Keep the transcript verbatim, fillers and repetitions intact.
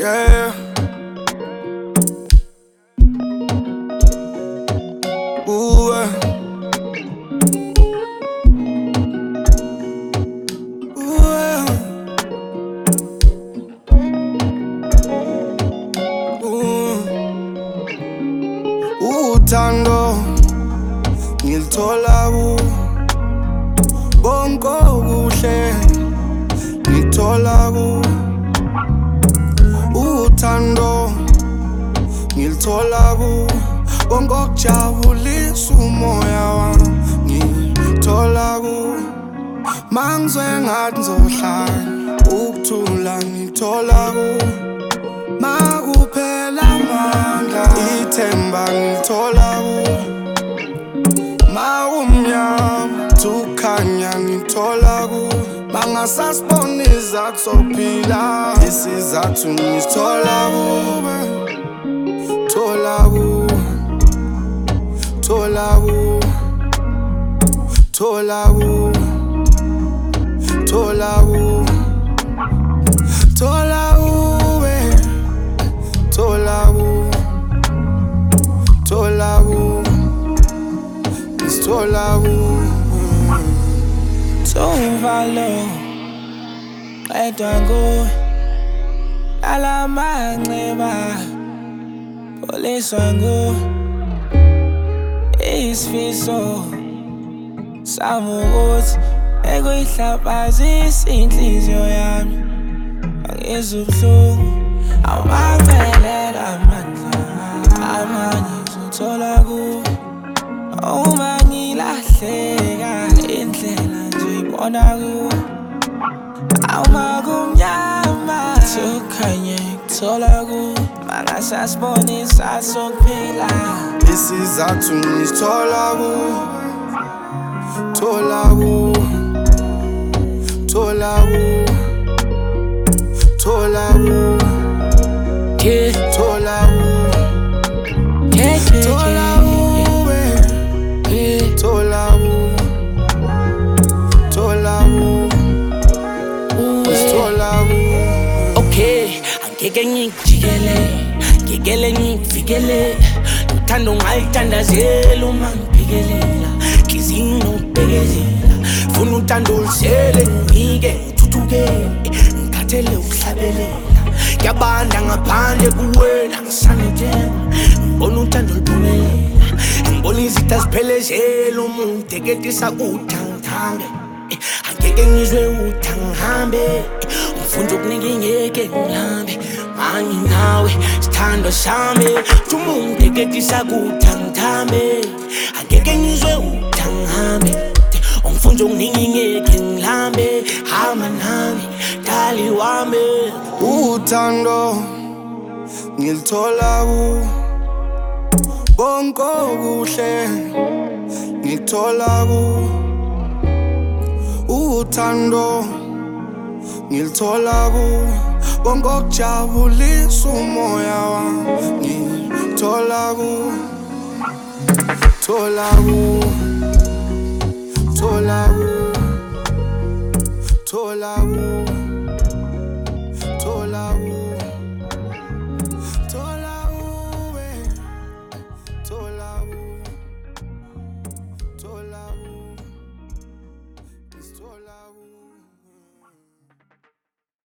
Yeah. Ooh, uh. Ooh, uh. Ooh. Uthando ngilithola ku bonke okuhle ngithola ku uthando ngilithola ku bonke okujabulisa umoya wami ngithola ku mangizwe ngathi ngizohlala ukuthula ngithola ku makuphela amandla ithemba ngilithola ku makumnyama tukhanya ngithola ku mangasasibona izathu sokuphila isizathu ngithola kube thola ku thola ku thola ku thola ku thola kube thola ku thola ku thola ku Sovalo qedwa nguwe lala manxeba poliswa nguwe isifiso sami ukuthi ekuyihlabazisa inhliziyo yami angizwa ubuhlungu awumancelela amandla amanye ngizothola kuwe uma ngilahleka indlela nje uyibona kuwe awuma kumnyama tukhanye ngithola kuwe mangasasibona isizathu sokuphila isizathu ngithola ku thola ku thola ku thola ku yeah thola ku yeah thola ku yeah thola ku thola ku thola ku okay angeke ngikujikele ngikele ngikuvikele uthando ngalithandazela uma ngibhekelela ngizinto ngibhekelela funa uthando lusele ngike ngithuthuke ngikhathele ukuhlabelela ngiyabanda ngaphandle kuwena ngisanethemba ngibona uthando luphumelela ngibona izitha ziphelezela umuntu eketisa uthangithange angeke ngizwe uthangihambe umfundo okuningi ngeke ngilambe manje nawe sithando sami umuntu eketisa uthangithambe angeke ngizwe uthangihambe umfundo okuningi ngeke ngilambe hamba nami dali wami uthando ngilithola ku bonke okuhle ngithola ku uthando ngilithola ku bonke okujabulisa umoya wami ngithola ku thola ku thola ku